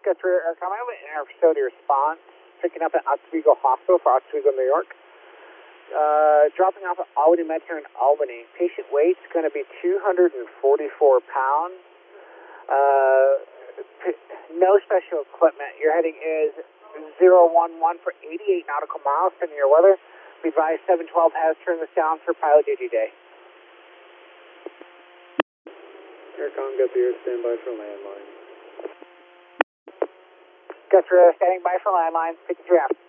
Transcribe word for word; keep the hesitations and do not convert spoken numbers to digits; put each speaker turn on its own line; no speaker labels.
Sketcher Air Command in our facility response, picking up at Oswego Hospital for Oswego, New York. Uh, dropping off at Albany Med here in Albany. Patient weight's going to be two hundred forty-four pounds. Uh, p- no special equipment. Your heading is zero one one for eighty-eight nautical miles, sending your weather. Be advised seven twelve has turned this down for pilot duty day.
Aircom, get the air standby for landline.
Sketcher standing by for landline, fifty-three after.